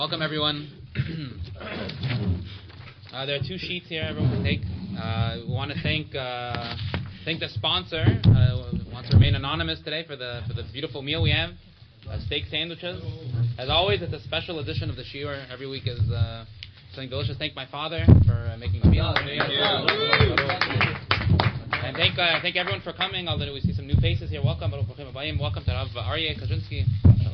Welcome, everyone. There are two sheets here everyone can take. We want to thank the sponsor. Wants to remain anonymous today for the beautiful meal we have, steak sandwiches. As always, it's a special edition of the shiur. Every week is something delicious. Thank my father for making the meal. And thank everyone for coming. Although we see some new faces here. Welcome. Welcome to Rav Aryeh Kaczynski.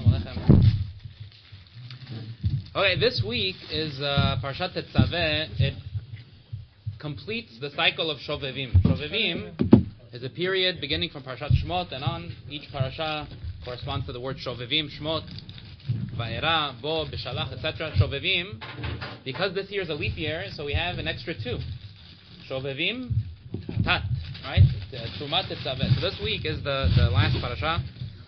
Okay, this week is Parshat Tetzaveh. It completes the cycle of Shovevim. Shovevim is a period beginning from Parshat Shmot and on. Each parasha corresponds to the word Shovevim, Shmot, Va'era, Bo, Bishalach, etc. Shovevim, because this year is a leap year, so we have an extra two. Shovevim, Tat, right? Trumat Tetzaveh. So this week is the last parasha.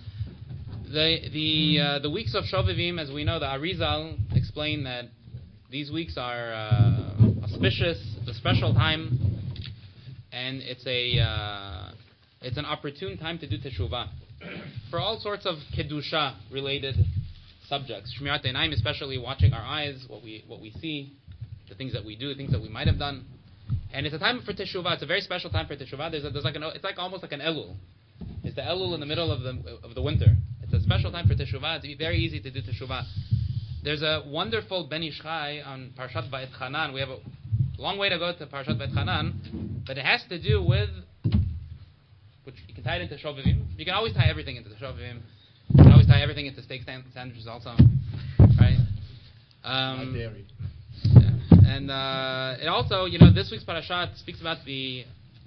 The weeks of Shovevim, as we know, the Arizal explain that these weeks are auspicious. It's a special time, and it's an opportune time to do teshuvah for all sorts of kedusha related subjects. Shmirat Einayim, especially watching our eyes, what we see, the things that we do, the things that we might have done, and it's a time for teshuvah. It's a very special time for teshuvah. It's like almost like an Elul. It's the Elul in the middle of the winter. It's a special time for teshuvah. It's very easy to do teshuvah. There's a wonderful Ben Ish Chai on Parshat Va'etchanan. We have a long way to go to Parshat Va'etchanan, but it has to do with, which you can tie it into Shovevim. You can always tie everything into the Shovevim. You can always tie everything into steak sandwiches also, right? Dairy. Yeah. And it also, this week's parashat speaks about the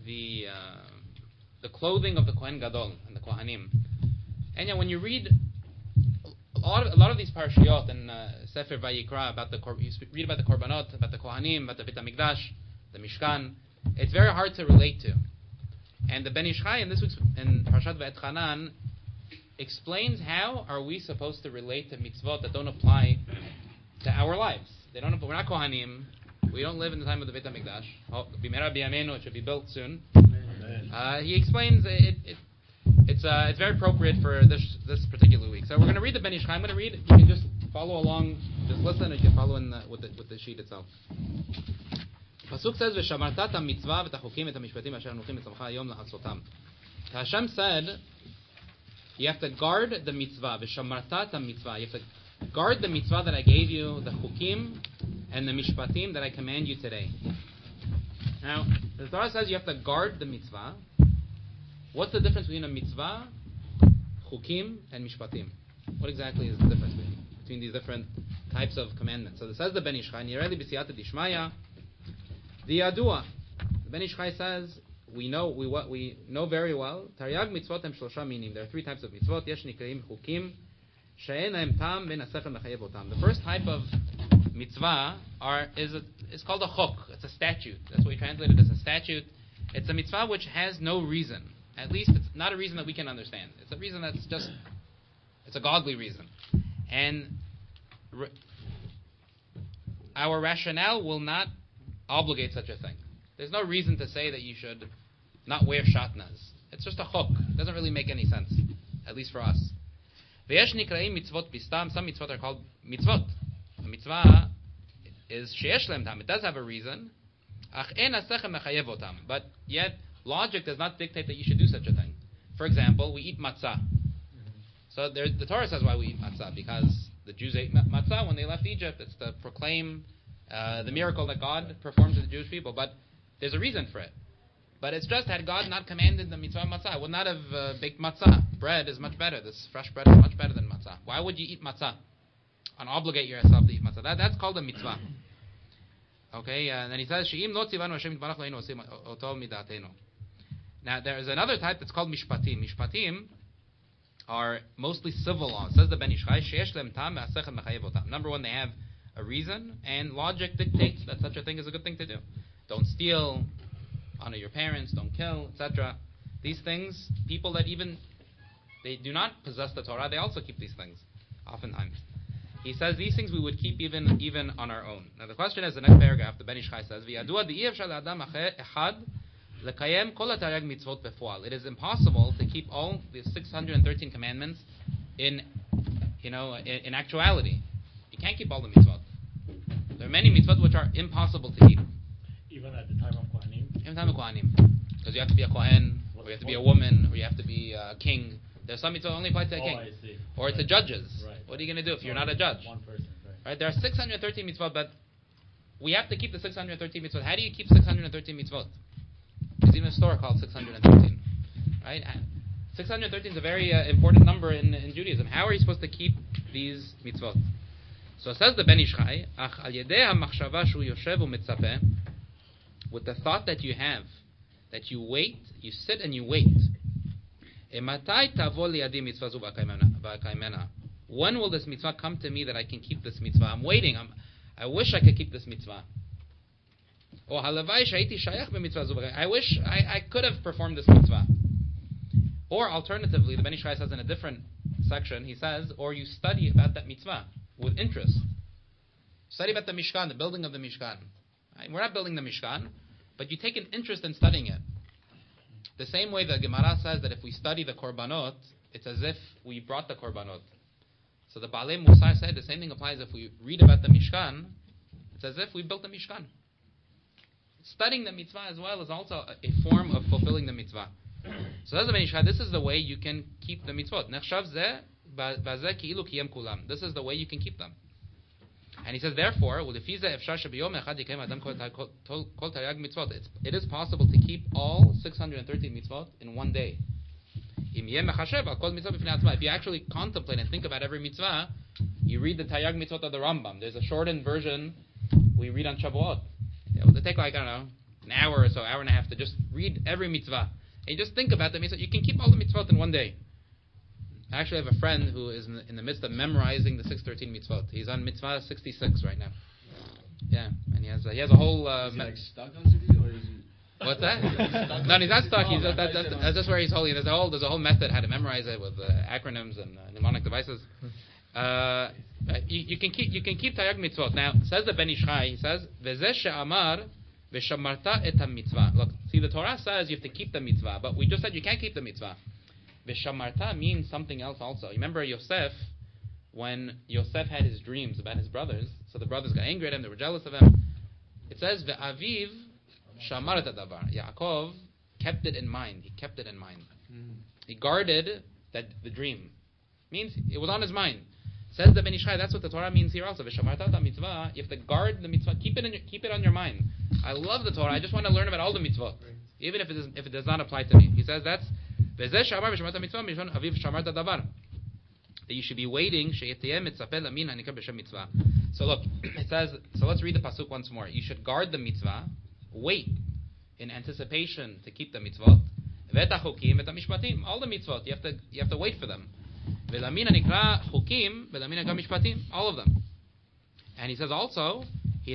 clothing of the Kohen Gadol and the Kohanim. And when you read a lot of these parashiyot in Sefer Vayikra you read about the Korbanot, about the Kohanim, about the Beit HaMikdash, the Mishkan, it's very hard to relate to. And the Ben Ish Chai in this week's in Parashat Va'etchanan explains how are we supposed to relate to mitzvot that don't apply to our lives. We're not Kohanim. We don't live in the time of the Beit HaMikdash. Bimera b'yameinu, it should be built soon. He explains it's very appropriate for this particular week. So we're going to read the Ben Ish Chai. I'm going to read it. You can just follow along, just listen, and you can follow in with the sheet itself. Pasuk says, "V'shamartat ha-mitzvah v'tachukim et ha-mishpatim asher anuchim etzamcha hayom la'asotam." Hashem said, you have to guard the mitzvah. V'shamartat ha-mitzvah. You have to guard the mitzvah that I gave you, the chukim and the mishpatim that I command you today. Now, the Torah says you have to guard the mitzvah. What's the difference between a mitzvah, chukim, and mishpatim? What exactly is the difference between these different types of commandments? So it says the Ben Ish Chai, Nireli b'siyata dishmaya, the Yadua. The Ben Ish Chai says, we know very well, Taryag mitzvot hem shlosha minim. There are three types of mitzvot. Yesh nikreim chukim, she'en haem tam ben hasechel mechayev otam. The first type of mitzvah is called a chok. It's a statute. That's what we translated as a statute. It's a mitzvah which has no reason. At least it's not a reason that we can understand. It's a reason that's just, it's a godly reason. And our rationale will not obligate such a thing. There's no reason to say that you should not wear shatnas. It's just a chok. It doesn't really make any sense, at least for us. Ve'yesh nikraim mitzvot bistam. Some mitzvot are called mitzvot. A mitzvah is sheyesh lem tam. It does have a reason. Ach en hasechem mechayev otam. But yet, logic does not dictate that you should do such a thing. For example, we eat matzah. So the Torah says why we eat matzah, because the Jews ate matzah when they left Egypt. It's to proclaim the miracle that God performed to the Jewish people. But there's a reason for it. But it's just, had God not commanded the mitzvah of matzah, I would not have baked matzah. Bread is much better. This fresh bread is much better than matzah. Why would you eat matzah? And obligate yourself to eat matzah. That's called a mitzvah. Okay, and then he says, "She'im lo tzivanu Hashem yitbarach leinu osim oto midatenu." Now, there is another type that's called mishpatim. Mishpatim are mostly civil laws. Says the Ben Ish Chai, sheyesh lem tam ve'asechel mechayev otam. Number one, they have a reason, and logic dictates that such a thing is a good thing to do. Don't steal, honor your parents, don't kill, etc. These things, people that they do not possess the Torah, they also keep these things, oftentimes. He says these things we would keep even on our own. Now the question is, the next paragraph, the Ben Ish Chai says, V'yadua de'i efshar le'adam echad lekayem kol ha'taryag mitzvot befual. It is impossible to keep all the 613 commandments in actuality. can't keep all the mitzvot. There are many mitzvot which are impossible to keep. Even at the time of Kohanim? Even time of Kohanim. Because you have to be a Kohen, or you have to be a woman, or you have to be a king. There's some mitzvot only apply to a king. I see. Or to judges. Right. What are you going to do if you're not a judge? One person, Right? There are 613 mitzvot, but we have to keep the 613 mitzvot. How do you keep 613 mitzvot? There's even a store called 613. Right? 613 is a very important number in Judaism. How are you supposed to keep these mitzvot? So it says the Ben Ish Chai, Ach al yedei ha-machshava shu yoshev u'mitzapeh, with the thought that you have, that you wait, you sit and you wait. Ematai tavo liyadi mitzvah zu v'akaimena. When will this mitzvah come to me that I can keep this mitzvah? I'm waiting. I wish I could keep this mitzvah. Or halavai shayiti shayach b'mitzvah zu v'akaimena. I wish I could have performed this mitzvah. Or alternatively, the Ben Ish Chai says in a different section, he says, or you study about that mitzvah with interest. Study about the Mishkan, the building of the Mishkan. Right? We're not building the Mishkan, but you take an interest in studying it. The same way the Gemara says that if we study the Korbanot, it's as if we brought the Korbanot. So the Baalei Musar said the same thing applies if we read about the Mishkan, it's as if we built the Mishkan. Studying the mitzvah as well is also a form of fulfilling the mitzvah. So that's the Ben Ish Chai. This is the way you can keep the mitzvot. This is the way you can keep them. And he says, therefore, it is possible to keep all 613 mitzvot in one day. If you actually contemplate and think about every mitzvah, you read the Taryag mitzvot of the Rambam. There's a shortened version we read on Shavuot. It will take an hour or so, hour and a half to just read every mitzvah. And you just think about the mitzvah. You can keep all the mitzvot in one day. I actually have a friend who is in the midst of memorizing the 613 mitzvot. He's on mitzvah 66 right now. Yeah, and he has a whole... is he stuck on 60 or is he... What's that? No, he's not stuck. That's just where he's holding. There's a whole method how to memorize it with acronyms and mnemonic devices. You can keep Taryag mitzvot. Now, says the Ben Ish Chai, he says, V'zeh she'amar v'shamarta et ha-mitzvah. Look, see, the Torah says you have to keep the mitzvah, but we just said you can't keep the mitzvah. V'shamarta means something else also. You remember Yosef, when Yosef had his dreams about his brothers, so the brothers got angry at him, they were jealous of him. It says, V'aviv shamar et hadavar. Yaakov kept it in mind. He kept it in mind. He guarded the dream. Means it was on his mind. Says the Ben Ish Chai, that's what the Torah means here also. V'shamarta et mitzvah. You have to guard the mitzvah. Keep it on your mind. I love the Torah. I just want to learn about all the mitzvot, even if it does not apply to me. He says that's that you should be waiting. So look, it says. So let's read the pasuk once more. You should guard the mitzvah, wait in anticipation to keep the mitzvot. All the mitzvot, you have to wait for them. All of them. And he says also,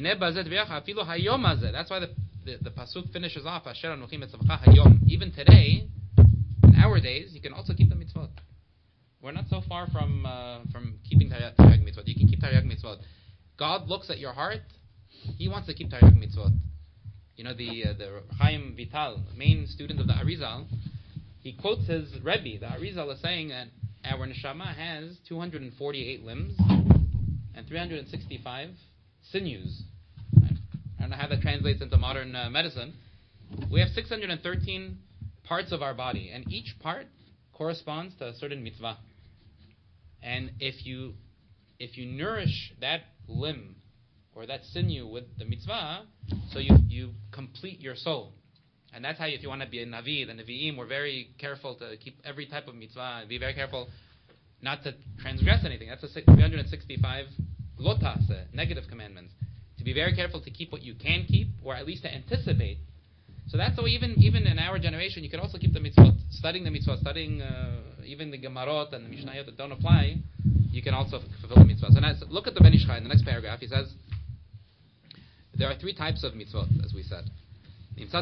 that's why the pasuk finishes off. Even today, in our days, you can also keep the mitzvot. We're not so far from keeping Taryag mitzvot. You can keep Taryag mitzvot. God looks at your heart. He wants to keep Taryag mitzvot. You know, the Chaim Vital, main student of the Arizal, he quotes his Rebbe. The Arizal is saying that our neshama has 248 limbs and 365 sinews. I don't know how that translates into modern medicine. We have 613 parts of our body, and each part corresponds to a certain mitzvah. And if you nourish that limb or that sinew with the mitzvah, so you complete your soul. And that's how, if you want to be a Navi, the Nevi'im, we're very careful to keep every type of mitzvah, and be very careful not to transgress anything. That's the 365 lotas, negative commandments. To be very careful to keep what you can keep, or at least to anticipate. So that's why even in our generation, you can also keep the mitzvot. Studying the mitzvot, studying even the Gemarot and the Mishnayot that don't apply, you can also fulfill the mitzvot. So now, look at the Ben Ish Chai in the next paragraph. He says, there are three types of mitzvot, as we said. Now,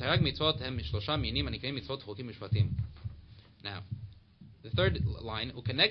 the third line,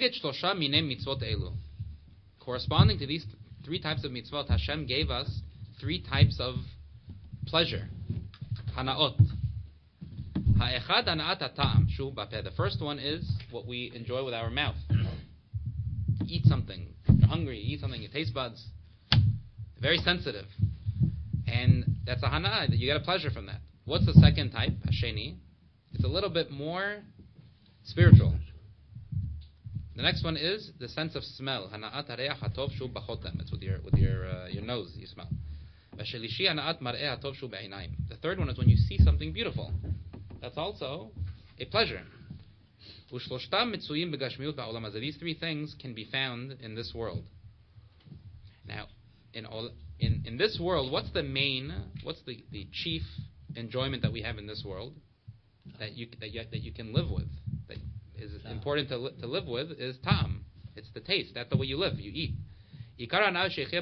corresponding to these three types of mitzvot, Hashem gave us three types of pleasure. Hanaot. Ha'echad hanaat ha'ta'am, shu bapeh. The first one is what we enjoy with our mouth. Eat something, You're hungry, you eat something, your taste buds, very sensitive. And that's a hana, you get a pleasure from that. What's the second type, hasheni? It's a little bit more spiritual. The next one is the sense of smell. Hana'at hareach hatov shu bachotem. It's with your nose you smell. V'shelishi hana'at mar'eh hatov shu be'inayim. The third one is when you see something beautiful. That's also a pleasure. Ushloshtam mitzuyim begashmiut ba'olam hazeh. These three things can be found in this world. Now, in this world, what's the chief enjoyment that we have in this world that you can live with? That is important to live with is tam. It's the taste. That's the way you live. You eat. He said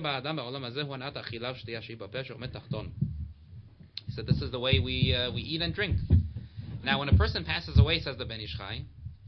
this is the way we eat and drink. Now, when a person passes away, says the Ben Ish Chai,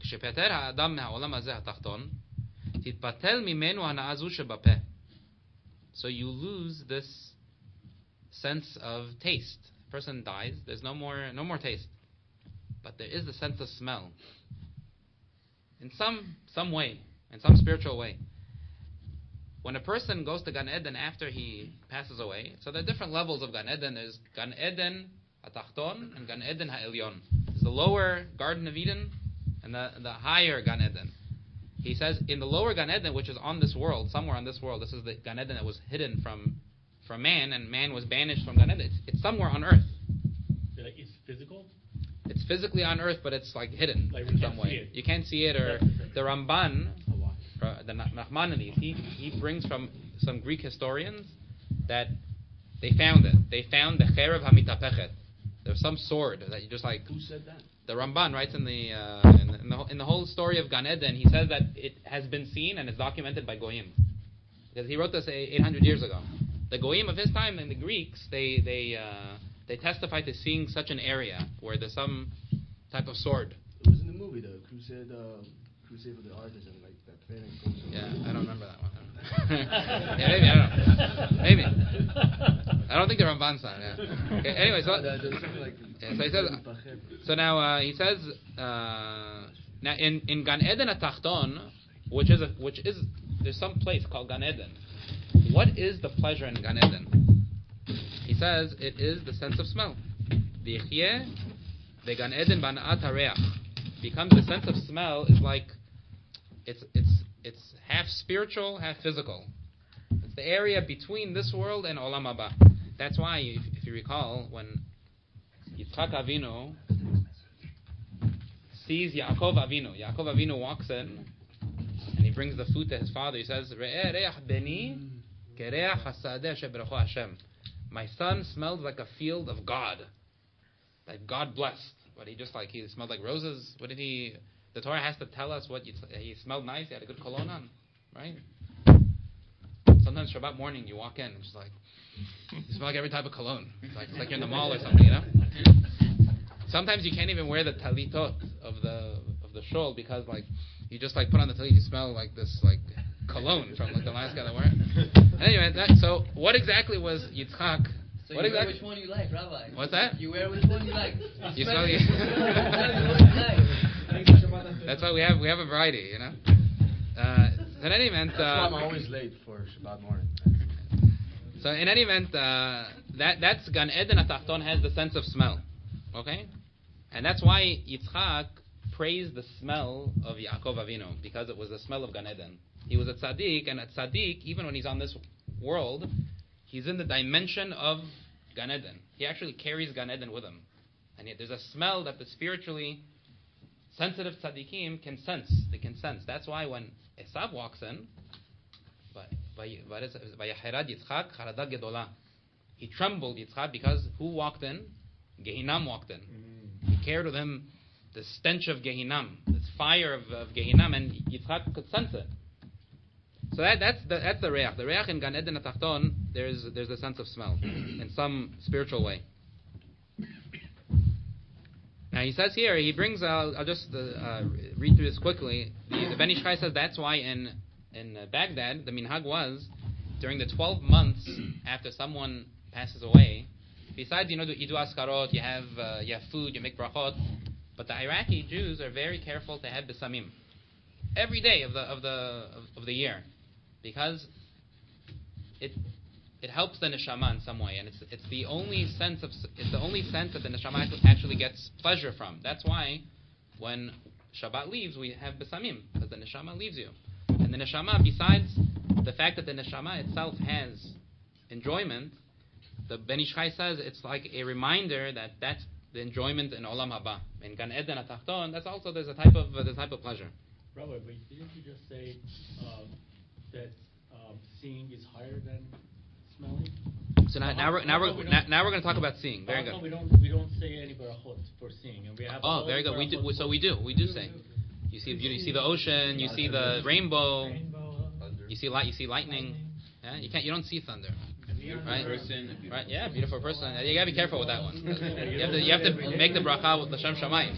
so you lose this sense of taste. A person dies, there's no more taste. But there is the sense of smell. In some way, in some spiritual way. When a person goes to Gan Eden after he passes away, so there are different levels of Gan Eden. There's Gan Eden HaTachton and Gan Eden HaElyon. There's the lower Garden of Eden and the higher Gan Eden. He says in the lower Gan Eden, which is on this world, somewhere on this world, this is the Gan Eden that was hidden from man, and man was banished from Gan Eden. It's somewhere on earth. Like it's physical? It's physically on earth, but it's like hidden like in some way. You can't see it. Or the Ramban, the Nachmanides, he brings from some Greek historians that they found it. They found the Cherev HaMitapechet. There's some sword that you just like. Who said that? The Ramban writes in the whole story of Gan Eden, he says that it has been seen and is documented by Goyim, because he wrote this 800 years ago. The Goyim of his time and the Greeks, they testify to seeing such an area where there's some type of sword. It was in the movie, the Crusade for the Artisan, like that thing. Yeah, I don't remember that one. Yeah, maybe, I don't know. Maybe. I don't think the Ramban saw it, yeah. Okay, anyway, so he says, so now he says, now in Gan Eden HaTachton, which is there's some place called Gan Eden. What is the pleasure in Gan Eden? He says it is the sense of smell. V'yichyeh veGan Eden b'ana'at hareach. Becomes the sense of smell is like it's half spiritual, half physical. It's the area between this world and Olam Haba. That's why, if you recall, when Yitzchak Avinu sees Yaakov Avinu walks in and he brings the food to his father. He says, "Re'eh reach beni kereach hasadeh sheberecho Hashem." My son smells like a field of God, like God blessed. But he smelled like roses. What did he? The Torah has to tell us what he smelled nice. He had a good cologne on, right? Sometimes Shabbat morning you walk in and it's like you smell like every type of cologne. It's like you're in the mall or something, you know. Sometimes you can't even wear the talitot of the shul because like you just like put on the talit, you smell like this like cologne from like the last guy that wore it. Anyway, so what exactly was Yitzchak? So you wear which one you like, Rabbi. What's that? You wear which one you like. You smell That's why we have a variety, you know. In any event, that's why I'm always late for Shabbat morning. So in any event, that's Gan Eden HaTachton has the sense of smell, okay, and that's why Yitzchak praised the smell of Yaakov Avinu because it was the smell of Gan Eden. He was a tzaddik, and a tzaddik, even when he's on this world, he's in the dimension of Gan Eden. He actually carries Gan Eden with him. And yet there's a smell that the spiritually sensitive tzaddikim can sense. They can sense. That's why when Esav walks in, he trembled, Yitzchak, because who walked in? Gehinam walked in. He carried with him the stench of Gehinam, this fire of Gehinam, and Yitzchak could sense it. So that's the reach. The reach in Gan Eden HaTachton, there's a sense of smell in some spiritual way. Now he says here, he brings, I'll just read through this quickly. The Ben Ish Chai says that's why in Baghdad, the minhag was, during the 12 months after someone passes away, besides, you do askarot, you have food, you make brachot, but the Iraqi Jews are very careful to have besamim every day of the year. because it helps the neshama in some way, and it's the only sense that the neshama actually gets pleasure from. That's why when Shabbat leaves, we have besamim, because the neshama leaves you. And the neshama, besides the fact that the neshama itself has enjoyment, the Ben Ish Chai says it's like a reminder that that's the enjoyment in Olam Haba. In Gan Eden HaTachton, that's also there's a type of pleasure. Rabbi, but didn't you just say that seeing is higher than smelling? So now we're going to talk about seeing. Very good. We don't say any barachot for seeing, and we have. Oh, very good. We do say. You see beauty. You see the ocean. You see the rainbow. You see light. You see lightning. Yeah, you don't see thunder. Right? Right? Yeah, beautiful person. You gotta be careful with that one. You have to make the bracha with L'Shem Shamayim.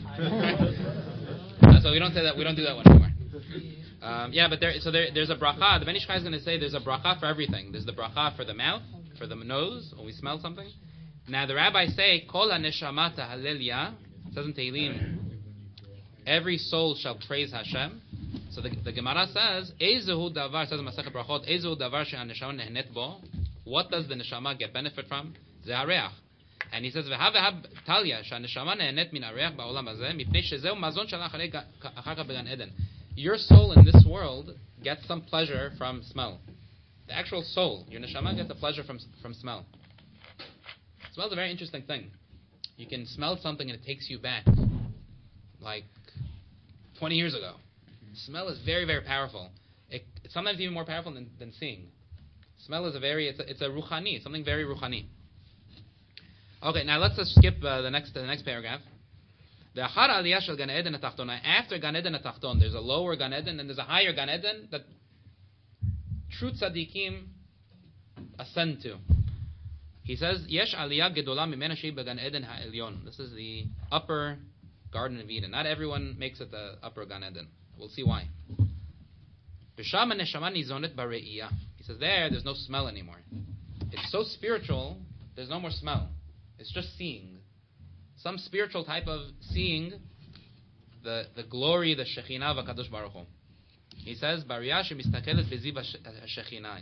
So we don't say that. We don't do that one anymore. But there's a bracha. The Ben Ish Chai is going to say there's a bracha for everything. There's the bracha for the mouth, for the nose, when we smell something. Now the rabbis say, Kol ha-neshama tahalel. It says in Tehillim, every soul shall praise Hashem. So the Gemara says, Ezehu davar, says in Masechet Brachot, Ezehu davar she'ha-neshama nehnet bo. What does the neshama get benefit from? Ze hareach. And he says, V'ha talya she'ha-neshama nehenet min hareach ba'olam hazeh, mipnei shezehu mazon shala acharei achar כך began Eden. Your soul in this world gets some pleasure from smell. The actual soul, your neshama gets a pleasure from smell. Smell is a very interesting thing. You can smell something and it takes you back like 20 years ago. Smell is very, very powerful. It's sometimes even more powerful than seeing. Smell is it's a ruchani, something very ruchani. Okay, now let's just skip the next paragraph. After Gan Eden HaTachton, there's a lower Gan Eden and there's a higher Gan Eden that true tzaddikim ascend to. He says, Yesh aliyah gedola mimena shei began Eden ha'elyon. This is the upper Garden of Eden. Not everyone makes it the upper Gan Eden. We'll see why. B'sham ha'neshama nizonet b're'iyah. He says there's no smell anymore. It's so spiritual, there's no more smell. It's just seeing. Some spiritual type of seeing the glory, the Shekhinah of HaKadosh Baruch Hu. He says, Bariyah shemistakelet beziv ha-Shekhinah.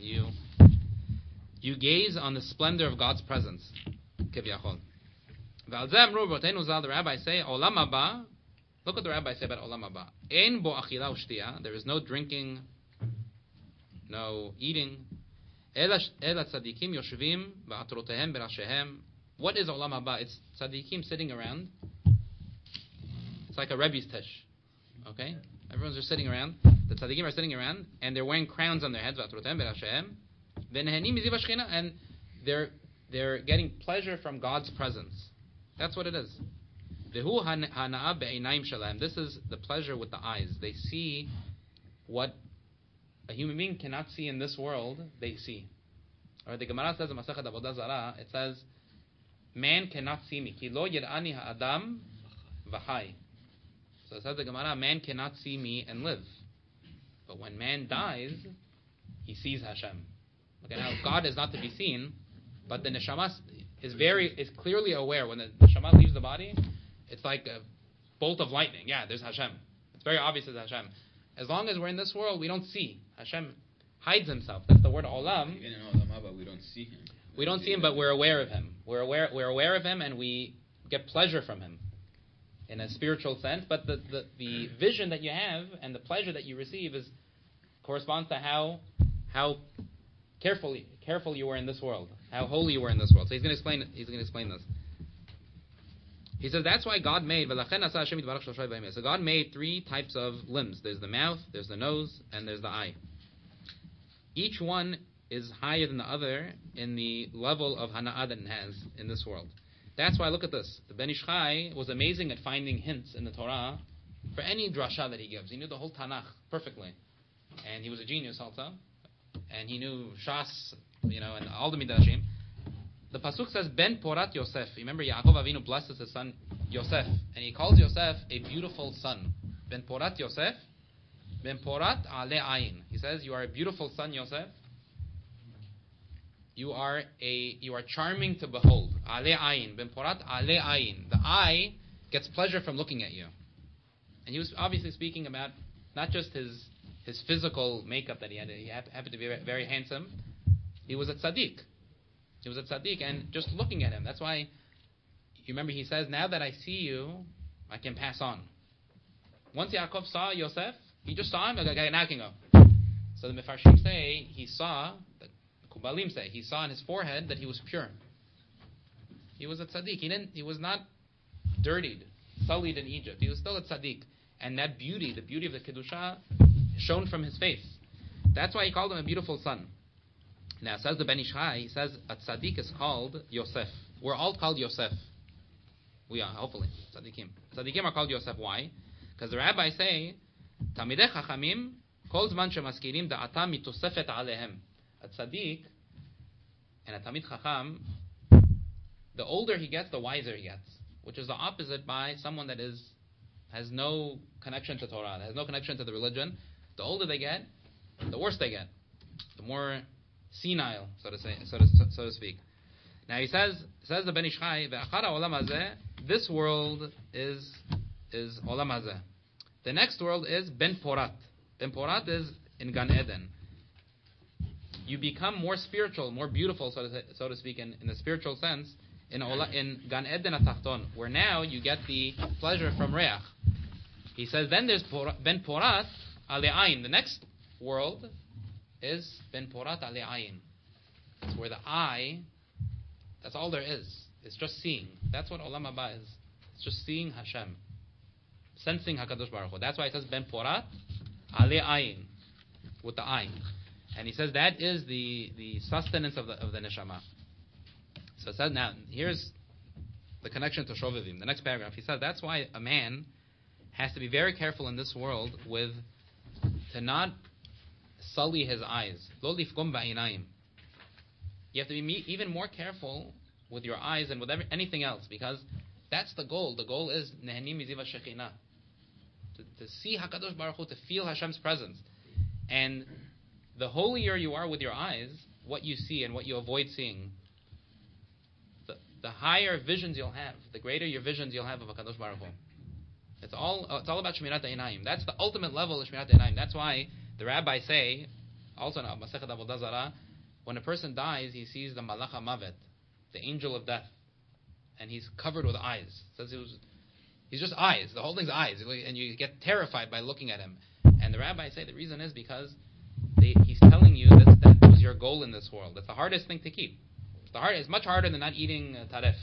You gaze on the splendor of God's presence. Kivyachol. V'al zeh amru b'roteinu zal, the rabbis say, Olam haba. Look what the rabbis say about Olam haba. Ein bo achila u'shtiyah. There is no drinking, no eating. Ela tzadikim yoshvim ba'atrotehem berashehem. What is Olam haba? It's tzaddikim sitting around. It's like a Rebbe's tish. Okay? Everyone's just sitting around. The tzaddikim are sitting around, and they're wearing crowns on their heads. And they're getting pleasure from God's presence. That's what it is. This is the pleasure with the eyes. They see what a human being cannot see in this world. They see. Or the Gemara says in Masechet Avodah Zarah, it says, man cannot see me. Ki lo yir'ani ha'adam v'chai. So it says the Gemara, man cannot see me and live. But when man dies, he sees Hashem. Okay, now God is not to be seen, but the neshama is clearly aware. When the neshama leaves the body, it's like a bolt of lightning. Yeah, there's Hashem. It's very obvious it's Hashem. As long as we're in this world, we don't see. Hashem hides himself. That's the word olam. Even in Olam Haba, we don't see him. We don't see him, but we're aware of him. We're aware of him, and we get pleasure from him in a spiritual sense. But the vision that you have and the pleasure that you receive corresponds to how careful you were in this world, how holy you were in this world. So he's going to explain this. He says that's why God made. So God made three types of limbs. There's the mouth, there's the nose, and there's the eye. Each one is higher than the other in the level of hana'ah that it has in this world. That's why, look at this. The Ben Ish Chai was amazing at finding hints in the Torah for any drasha that he gives. He knew the whole Tanakh perfectly. And he was a genius also. And he knew Shas, and all the Midrashim. The Pasuk says, Ben Porat Yosef. Remember, Yaakov Avinu blesses his son Yosef. And he calls Yosef a beautiful son. Ben Porat Yosef. Ben Porat Ale Ayin. He says, you are a beautiful son, Yosef. You are charming to behold. Ale Ayin. Ben Porat Ale Ayin. The eye gets pleasure from looking at you. And he was obviously speaking about not just his his physical makeup that he had. He happened to be very handsome. He was a tzaddik. He was a tzaddik, and just looking at him. That's why, you remember he says, now that I see you, I can pass on. Once Yaakov saw Yosef, he just saw him, okay, now I can go. So the Mefarshim say, he saw, the Kubalim say, he saw on his forehead that he was pure. He was a tzaddik. He was not dirtied, sullied in Egypt. He was still a tzaddik. And that beauty, the beauty of the Kedusha, shone from his face. That's why he called him a beautiful son. Now, says the Ben Ish Chai, he says a tzaddik is called Yosef. We're all called Yosef. We are, hopefully. Tzaddikim. Tzaddikim are called Yosef. Why? Because the rabbis say, Tamidei Chachamim, kol zman shemaskirim da'ata mitosefet alehem. A tzaddik and a Tamid Chacham, the older he gets, the wiser he gets. Which is the opposite by someone that has no connection to Torah, has no connection to the religion. The older they get, the worse they get. The more senile, so to speak. Now he says the Ben Ish Chai, ve'achar ha'olam hazeh, this world is olam hazeh. The next world is Ben Porat. Ben Porat is in Gan Eden. You become more spiritual, more beautiful, so to speak, in the spiritual sense, in Gan Eden HaTachton, where now you get the pleasure from Reach. He says, then there's Ben Porat Ale Ayin. The next world is Ben Porat Ale Ayin. It's where the eye, that's all there is. It's just seeing. That's what Olam Haba is. It's just seeing Hashem. Sensing HaKadosh Baruch Hu. That's why it says Ben Porat Ale Ayin. With the eye. And he says that is the sustenance of the Neshama. So it says, now, here's the connection to Shovavim. The next paragraph, he says, that's why a man has to be very careful in this world to not sully his eyes. Lo lifgom ba'inayim. You have to be even more careful with your eyes and with anything else, because that's the goal. The goal is nehenim miziva shekhinah. To see HaKadosh Baruch Hu, to feel Hashem's presence. And the holier you are with your eyes, what you see and what you avoid seeing, the higher visions you'll have, the greater your visions you'll have of HaKadosh Baruch Hu. It's all about Shmirat Einayim. That's the ultimate level of Shmirat Einayim. That's why the rabbis say, also in Masechet Avodah Zarah, when a person dies, he sees the Malach HaMavet, the angel of death, and he's covered with eyes. It says he's just eyes. The whole thing's eyes, and you get terrified by looking at him. And the rabbis say the reason is because he's telling you that was your goal in this world. It's the hardest thing to keep. It's much harder than not eating taref.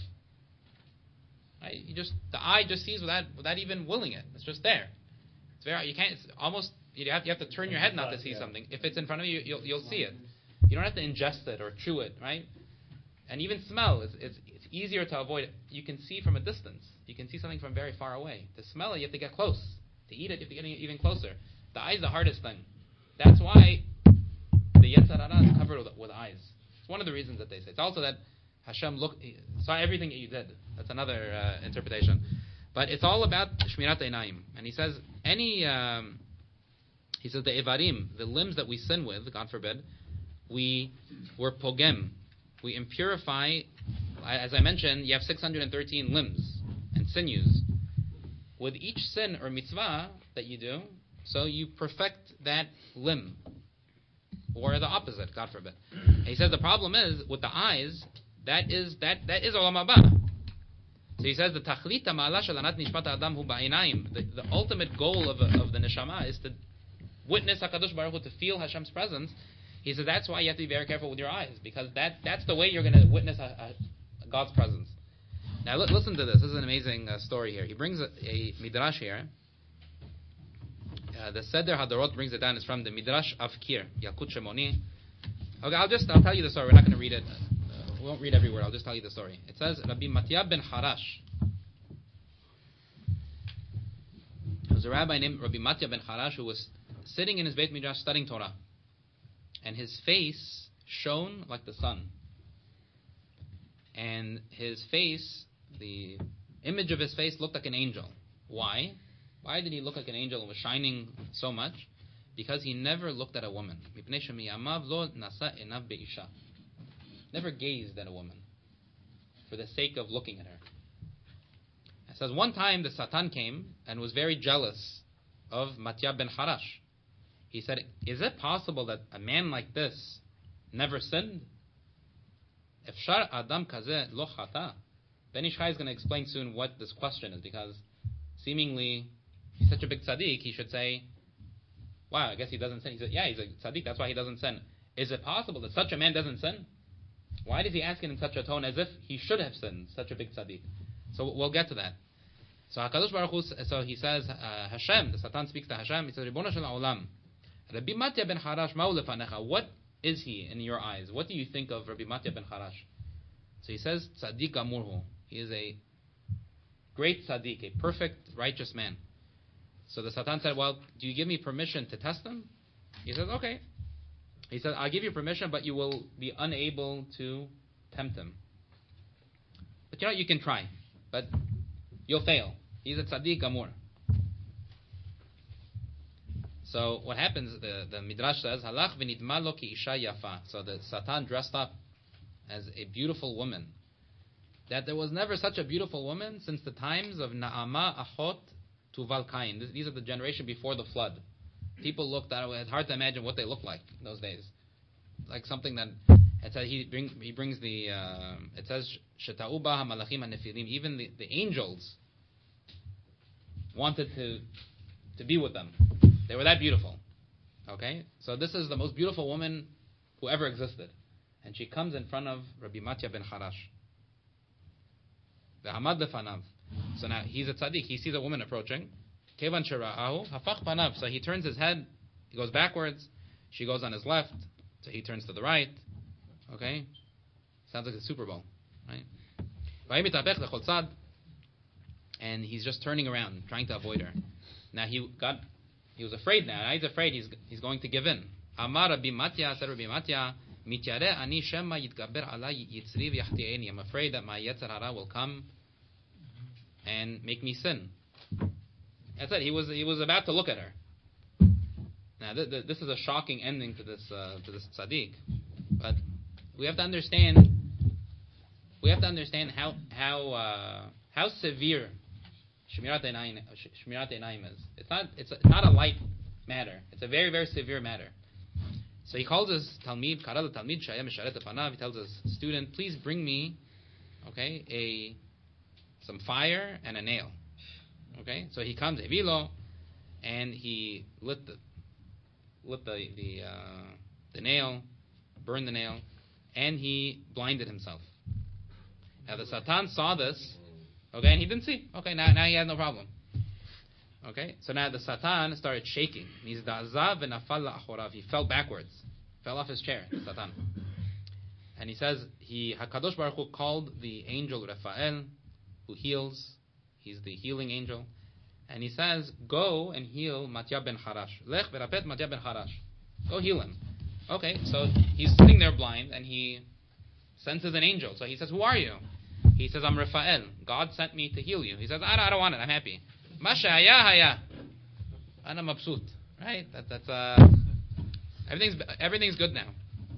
Right? The eye just sees without even willing it. It's just there. It's very. You can't. It's almost. You have to turn your head not to see something. If it's in front of you, you'll see it. You don't have to ingest it or chew it, right? And even smell. It's easier to avoid it. You can see from a distance. You can see something from very far away. To smell it, you have to get close. To eat it, you have to get even closer. The eye is the hardest thing. That's why the Yetzer Hara is covered with eyes. It's one of the reasons that they say. It's also that Hashem saw everything that you did. That's another interpretation. But it's all about Shmirat Einayim. And he says, the Evarim, the limbs that we sin with, God forbid, we're pogem. We impurify. As I mentioned, you have 613 limbs and sinews. With each sin or mitzvah that you do, so you perfect that limb. Or the opposite, God forbid. And he says the problem is, with the eyes, that is Olam Haba. So he says the tachlit ha'ma'ala shel anat nishmat ha'adam hu ba'inayim. The ultimate goal of the neshama is to witness HaKadosh Baruch Hu, to feel Hashem's presence. He says that's why you have to be very careful with your eyes, because that's the way you're going to witness God's presence. Now listen to this. This is an amazing story here. He brings a midrash here. The Seder Hadarot brings it down. It's from the Midrash of Kir, Yalkut Shemoni. Okay, I'll tell you the story. We're not going to read it. We won't read every word. I'll just tell you the story. It says, Rabbi Matya ben Harash. There was a rabbi named Rabbi Matya ben Harash who was sitting in his Beit Midrash studying Torah. And his face shone like the sun. And his face, the image of his face looked like an angel. Why? Why did he look like an angel and was shining so much? Because he never looked at a woman. Never gazed at a woman for the sake of looking at her. It says one time the Satan came and was very jealous of Matya ben Harash. He said, is it possible that a man like this never sinned? Efshar Adam Kazeh Lo Chata. Ben Ish Chai is going to explain soon what this question is, because seemingly he's such a big tzaddik, he should say, wow, I guess he doesn't sin. He said, yeah, he's a tzaddik, that's why he doesn't sin. Is it possible that such a man doesn't sin? Why does he ask it in such a tone as if he should have sinned, such a big tzaddik? So we'll get to that. So HaKadosh Baruch Hu, so he says, Hashem, the Satan speaks to Hashem, he says, Ribono shel Olam, Rabbi Matya ben Harash, ma'u lefanecha, what is he in your eyes? What do you think of Rabbi Matya ben Harash? So he says, Tzaddik Amurhu. He is a great tzaddik, a perfect, righteous man. So the Satan said, well, do you give me permission to test him? He says, okay. He said, I'll give you permission, but you will be unable to tempt him. But you can try, but you'll fail. He's a tzaddik amur. So what happens, the Midrash says, Halach v'nidma lo ki isha yafa. So the Satan dressed up as a beautiful woman. That there was never such a beautiful woman since the times of Naama, Achot, Tuval Kain. These are the generation before the flood. People looked at it. It's hard to imagine what they looked like in those days. Like something that it says he brings the it says Shetauba HaMalachim HaNefilim. Even the angels wanted to be with them. They were that beautiful. Okay, so this is the most beautiful woman who ever existed, and she comes in front of Rabbi Matya ben Harash. V'hamad lefanav. So now he's a tzaddik. He sees a woman approaching. Kevan shera'ahu hafach panav. So he turns his head. He goes backwards. She goes on his left. So he turns to the right. Okay, sounds like a Super Bowl, right? And he's just turning around, trying to avoid her. Now he was afraid. Now he's afraid he's going to give in. Amar Rabbi Matya, said Rabbi Matya, Mityare ani shema yitgaber alai yitzri v'yachti'eni. I'm afraid that my Yetzer Hara will come and make me sin. That's it. He was about to look at her. Now this is a shocking ending to this tzaddik, but we have to understand how severe Shmirat Einayim is. It's not a light matter. It's a very, very severe matter. So he calls his Talmid, Karal Talmid Shaya Misharet Afanav. He tells his student, please bring me, some fire and a nail. Okay, so he comes, Evilo, and he lit the nail, burned the nail, and he blinded himself. Now the Satan saw this, and he didn't see. Now he had no problem. So now the Satan started shaking. He fell backwards, fell off his chair, the Satan. And he says, HaKadosh Baruch Hu called the angel Raphael, who heals. He's the healing angel. And he says, go and heal Matya ben Harash. Lech verapet Matya ben Harash. Go heal him. So he's sitting there blind, and he senses an angel. So he says, who are you? He says, I'm Raphael. God sent me to heal you. He says, I don't want it. I'm happy. Masha haya haya. Ana mabsut. Right? That's everything's good now.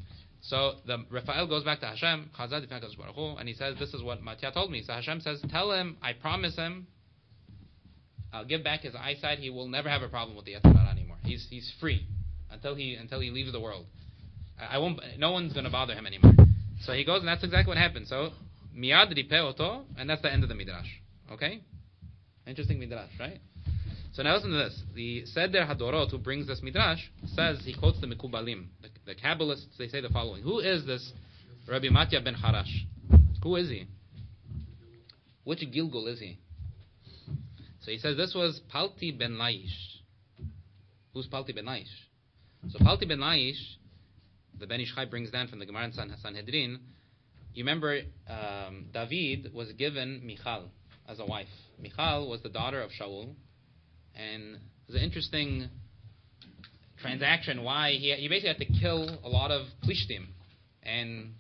So the Raphael goes back to Hashem, Chazad Ifnei Baruch Hu, and he says, this is what Matya told me. So Hashem says, tell him, I promise him, I'll give back his eyesight. He will never have a problem with the Yetzer Hara anymore. He's free until he leaves the world. No one's going to bother him anymore. So he goes, and that's exactly what happened. So miyad ripeh oto, and that's the end of the midrash. Okay, interesting midrash, right? So now listen to this. The Seder Hadorot, who brings this midrash, says, he quotes the Mekubalim, the Kabbalists. They say the following: who is this Rabbi Matya ben Harash? Who is he? Which Gilgul is he? So he says this was Palti ben Laish. Who's Palti ben Laish? So Palti ben Laish, the Ben Ish Chai brings down from the Gemara in Sanhedrin. You remember David was given Michal as a wife. Michal was the daughter of Shaul, and it was an interesting transaction. Why he basically had to kill a lot of Plishtim and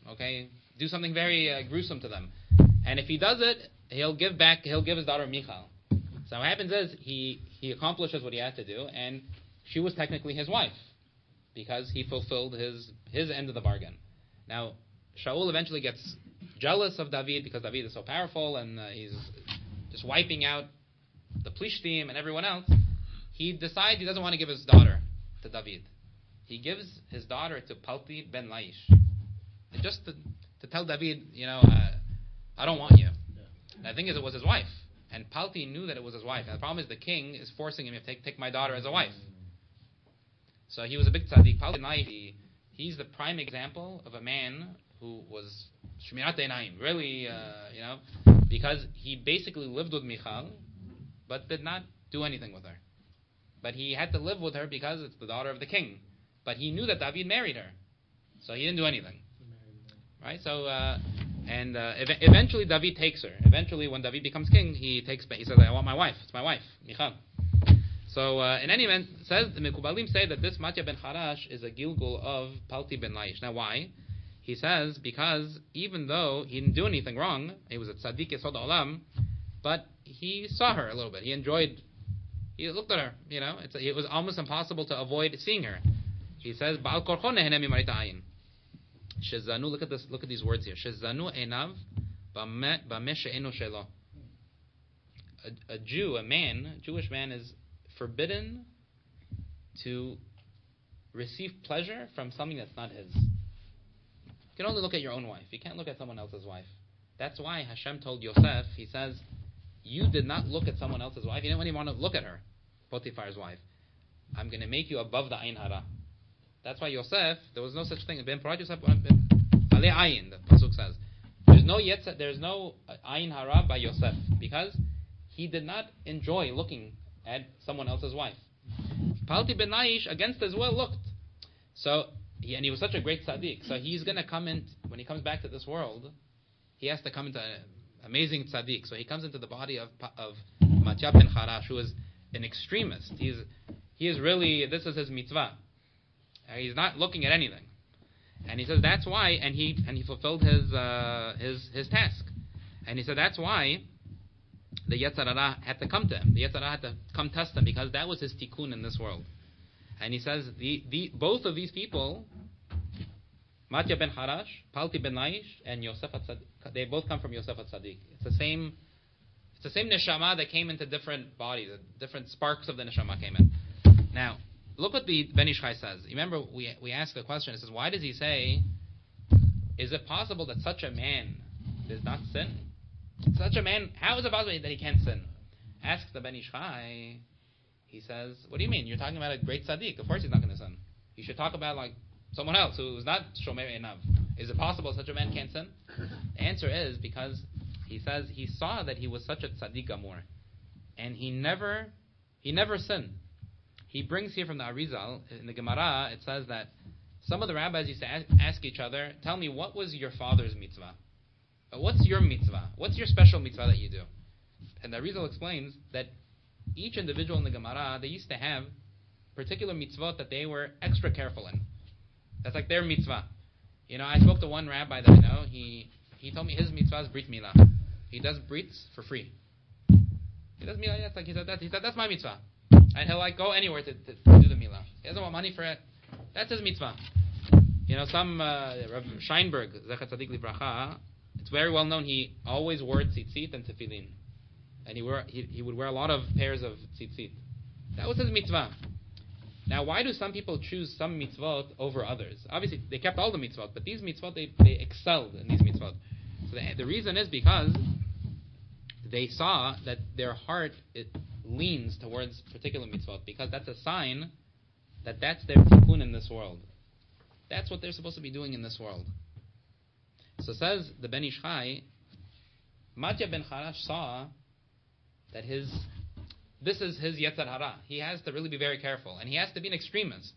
do something very gruesome to them. And if he does it, he'll give his daughter Michal. So what happens is he accomplishes what he had to do, and she was technically his wife because he fulfilled his end of the bargain. Now Shaul eventually gets jealous of David because David is so powerful and he's just wiping out the Plishtim and everyone else. He decides he doesn't want to give his daughter to David. He gives his daughter to Palti ben Laish. And just to tell David, I don't want you. And the thing is, it was his wife. And Palti knew that it was his wife. And the problem is the king is forcing him to take my daughter as a wife. So he was a big tzaddik. Palti ben Laish, he's the prime example of a man who was Shmirat Einayim. Really, because he basically lived with Michal, but did not do anything with her. But he had to live with her because it's the daughter of the king. But he knew that David married her, so he didn't do anything. Right? So, eventually David takes her. Eventually, when David becomes king, he says, "I want my wife. It's my wife, Michal." So, in any event, the Mekubalim say that this Matya ben Harash is a Gilgul of Palti ben Laish. Now, why? He says because even though he didn't do anything wrong, he was a tzaddik yesod olam, but he saw her a little bit. He looked at her. It was almost impossible to avoid seeing her. He says, "Ba'al korcho nehene mimarit ha'ayin." Shezanu, look at these words here. Shezanu enav b'meh she'enu shelo. A Jewish man is forbidden to receive pleasure from something that's not his. You can only look at your own wife. You can't look at someone else's wife. That's why Hashem told Yosef, he says, you did not look at someone else's wife. You didn't even want to look at her, Potiphar's wife. I'm going to make you above the Ayin Hara. That's why Yosef, there was no such thing. Ben Parat Yosef, Ale Ayin, the Pasuk says. There's no Ayin Hara by Yosef, because he did not enjoy looking at someone else's wife. Palti ben Laish, against his will, looked. And he was such a great tzaddik. So he's going to come in, when he comes back to this world, he has to come into an amazing tzaddik. So he comes into the body of Matya ben Harash, who is an extremist. He is really, this is his mitzvah. He's not looking at anything. And he says that's why, and he fulfilled his task. And he said that's why the Yetzer Hara had to come to him. The Yetzer Hara had to come test him, because that was his tikkun in this world. And he says both of these people, Matya ben Harash, Palti ben Laish, and Yosef HaTzadik, they both come from Yosef HaTzadik. It's the same neshama that came into different bodies. Different sparks of the neshama came in. Now, look what the Ben Ish Chai says. Remember, we asked the question. It says, why does he say, is it possible that such a man does not sin? Such a man, how is it possible that he can't sin? Ask the Ben Ish Chai. He says, what do you mean? You're talking about a great tzaddik. Of course he's not going to sin. You should talk about someone else who's not Shomer Einav. Is it possible such a man can't sin? The answer is because he says he saw that he was such a tzaddik gamur, and he never sinned. He brings here from the Arizal, in the Gemara, it says that some of the rabbis used to ask each other, tell me, what was your father's mitzvah? What's your mitzvah? What's your special mitzvah that you do? And the Arizal explains that each individual in the Gemara, they used to have particular mitzvot that they were extra careful in. That's like their mitzvah. I spoke to one rabbi that I know. He told me his mitzvah is brit milah. He does brits for free. He does milah. He said that's my mitzvah, and he'll go anywhere to do the milah. He doesn't want money for it. That's his mitzvah. Some Rav Scheinberg, Zecher Tzadik Livracha, it's very well known. He always wore tzitzit and tefillin. And he would wear a lot of pairs of tzitzit. That was his mitzvah. Now, why do some people choose some mitzvot over others? Obviously, they kept all the mitzvot, but these mitzvot, they excelled in these mitzvot. So the reason is because they saw that their heart, it leans towards particular mitzvot, because that's a sign that that's their tikkun in this world. That's what they're supposed to be doing in this world. So says the Ben Ish Chai, Matya ben Harash saw that this is his Yetzer Hara. He has to really be very careful, and he has to be an extremist.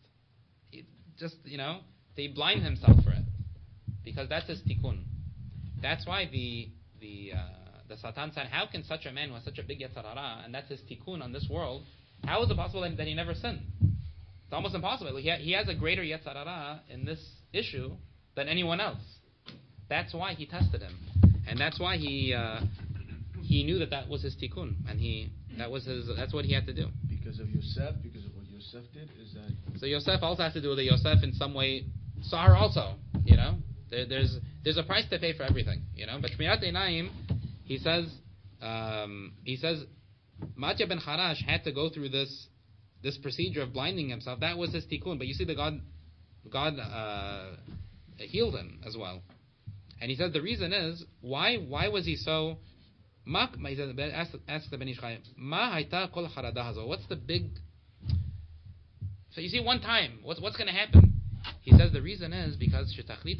They blind himself for it, because that's his tikkun. That's why the Satan said, how can such a man who has such a big Yetzer Hara, and that's his tikkun on this world, how is it possible that he never sinned? It's almost impossible. He has a greater Yetzer Hara in this issue than anyone else. That's why he tested him, and that's why he knew that was his tikkun, and that's what he had to do. Because of Yosef, because of what Yosef did, is that... So Yosef also has to do with it. Yosef in some way saw her also, There's a price to pay for everything, But Shmirat Einayim, he says, Matya ben Harash had to go through this this procedure of blinding himself, that was his tikkun. But you see that God healed him as well. And he said the reason is, why was he so... Ask the Ben Ish Chai, what's the big... So you see, one time, what's going to happen? He says the reason is because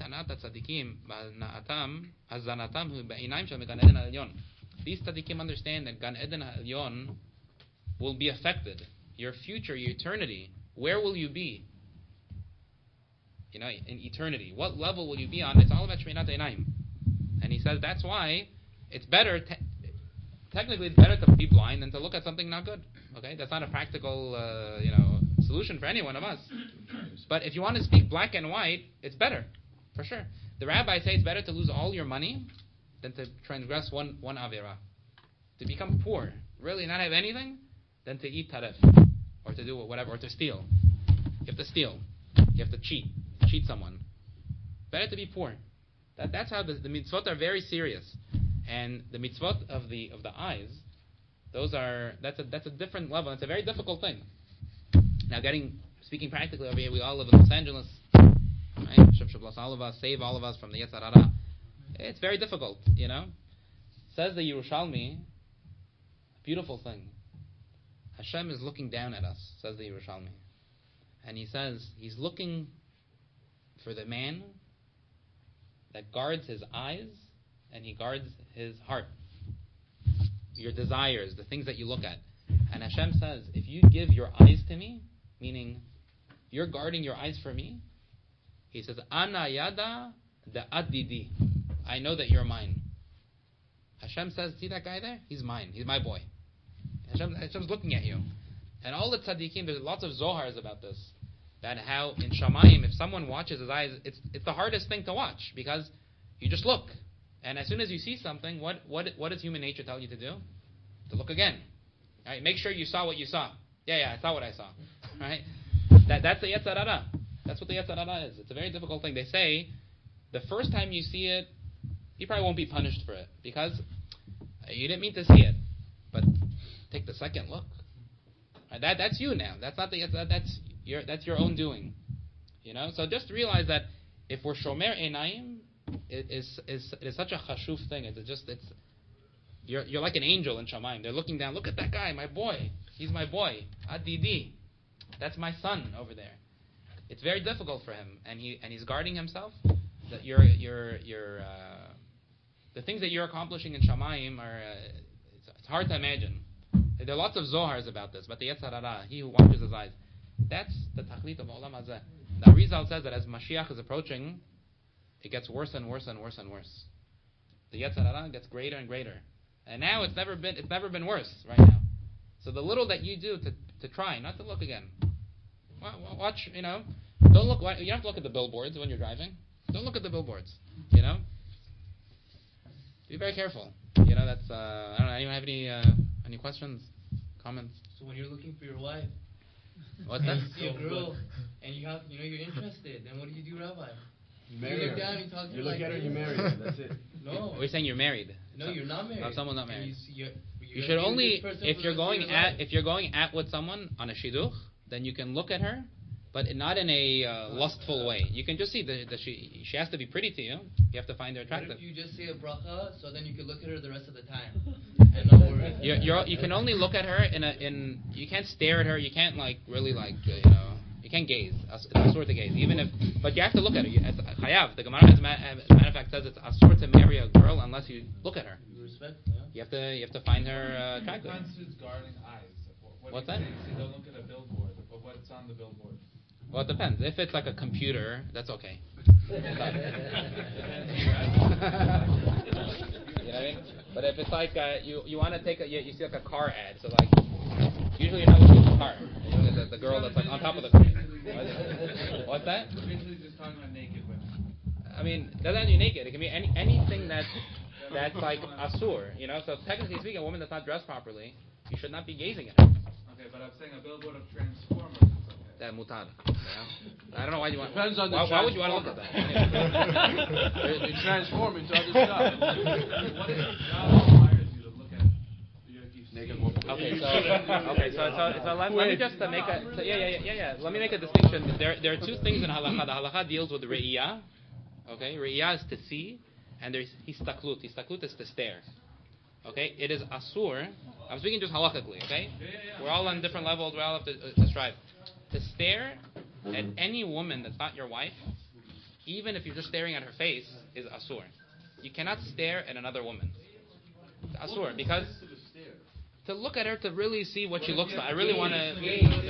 these tzaddikim understand that Gan Eden Ha'elyon will be affected. Your future, your eternity, where will you be? In eternity. What level will you be on? It's all about Shminat Einayim. And he says that's why it's better, technically it's better to be blind than to look at something not good. Okay? That's not a practical, solution for any one of us. But if you want to speak black and white, it's better, for sure. The rabbis say it's better to lose all your money than to transgress one avera. To become poor, really not have anything, than to eat taref, or to do whatever, or to steal. You have to steal. You have to cheat someone. Better to be poor. That's how the mitzvot are very serious. And the mitzvot of the eyes, that's a different level. It's a very difficult thing. Now, speaking practically over here, we all live in Los Angeles. Right? Hashem should bless all of us, save all of us from the Yetzer Hara. It's very difficult, Says the Yerushalmi, beautiful thing. Hashem is looking down at us, says the Yerushalmi. And he says, he's looking for the man that guards his eyes and he guards his heart. Your desires, the things that you look at. And Hashem says, if you give your eyes to me, meaning you're guarding your eyes for me, he says, Ana yada da adidi. I know that you're mine. Hashem says, see that guy there? He's mine. He's my boy. Hashem's looking at you. And all the tzaddikim, there's lots of zohars about this. That how in Shamayim, if someone watches his eyes, it's the hardest thing to watch because you just look. And as soon as you see something, what does human nature tell you to do? To look again. Right? Make sure you saw what you saw. Yeah, I saw what I saw. Right? That's the Yetzer Hara. That's what the Yetzer Hara is. It's a very difficult thing. They say the first time you see it, you probably won't be punished for it because you didn't mean to see it. But take the second look. Right? That's you now. That's not the Yetzer Hara. That's your own doing. So just realize that if we're shomer einayim, it is such a chashuv thing. You're like an angel in Shamayim. They're looking down. Look at that guy, my boy. He's my boy. Adidi. That's my son over there. It's very difficult for him, and he's guarding himself. That the things that you're accomplishing in Shamayim are it's hard to imagine. There are lots of zohars about this, but the Yetzer Hara, he who watches his eyes, that's the tachlit of Olam Hazeh. The Arizal says that as Mashiach is approaching, it gets worse and worse and worse and worse. The Yetzer Hara gets greater and greater, and now it's never been worse right now. So the little that you do to try not to look again, watch. Don't look. You don't have to look at the billboards when you're driving. Don't look at the billboards. Be very careful. That's. I don't know. Anyone have any questions, comments? So when you're looking for your wife, What's that? you see a girl and you have, you're interested, then what do you do, Rabbi? You marry look her. down, you talk to her You look like at her, this. you marry her. That's it. No. We're saying you're married. No, you're not married. Someone not married. You should only if you're going at with someone on a shidduch, then you can look at her, but not in a lustful way. You can just see that she has to be pretty to you. You have to find her attractive. What if you just say a bracha, so then you can look at her the rest of the time and not worry? You can only look at her in you can't stare at her. You can't really you can't gaze. It's asur to gaze, but you have to look at her. It's chayav. The Gemara, as a matter of fact, says it's asur to marry a girl unless you look at her. You respect, yeah. You have to find her attractive. What constitutes guarding eyes? What's that? You don't look at a billboard, but what's on the billboard? Well, it depends. If it's like a computer, that's okay. You know what I mean? But if it's like you want to take you see like a car ad, so like usually you're not looking at the car. You're looking at the girl that's like on top of the car. What's that? Basically, just talking about naked women. I mean, doesn't have to be naked. It can be anything that's like asur. So technically speaking, a woman that's not dressed properly, you should not be gazing at her. Okay, but I'm saying a billboard of Transformers is okay. That mutar. I don't know why you want. Depends on the why would you want to look at that? It transforms into other stuff. What if God requires you to look at naked woman. Okay, so let me just make a Let me make a distinction. There are two things in halakha. The halakha deals with re'iyah. Okay, re'iyah is to see, and there's histaklut. Histaklut is to stare. Okay, it is asur. I'm speaking just halakhically. Okay, we're all on different levels. We all have to strive to stare at any woman that's not your wife, even if you're just staring at her face, is asur. You cannot stare at another woman. It's asur because to look at her to really see what she looks like. I really want to.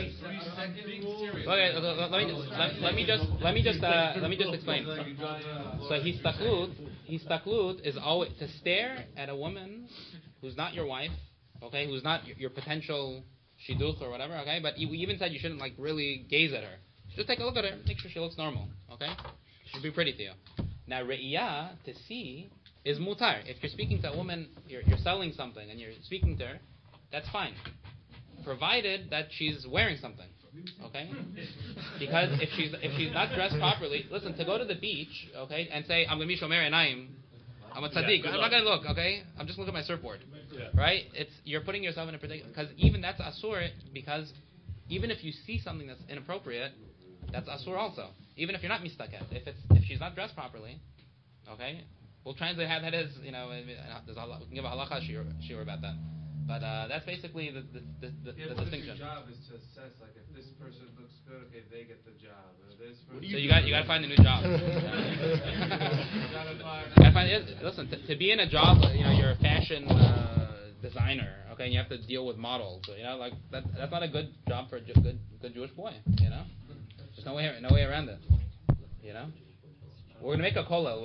Okay, let me just explain. So histaklut is always to stare at a woman who's not your wife, okay, who's not your potential shidduch or whatever, okay. But we even said you shouldn't like really gaze at her. Just take a look at her, make sure she looks normal, okay. She should be pretty to you. Now re'iyah, to see, is mutar. If you're speaking to a woman, you're selling something and you're speaking to her, that's fine, provided that she's wearing something, okay? Because if she's not dressed properly, listen, to go to the beach, okay, and say I'm gonna be shomer einayim, I'm a tzaddik, I'm not gonna look, okay? I'm just looking at my surfboard, right? You're putting yourself in a particular, because even that's asur, because even if you see something that's inappropriate, that's asur also. Even if you're not mistaket, if she's not dressed properly, okay, we'll translate how that is. You know, we can give a halacha shiur about that. But that's basically the distinction. Your job is to assess, like, if this person looks good, okay, they get the job. Or this person So you got to find a new job. You gotta find. Listen, to be in a job, you know, you're a fashion designer, okay, and you have to deal with models. So, you know, like that's not a good job for a good Jewish boy. You know, there's no way around it. You know, we're gonna make a kollel.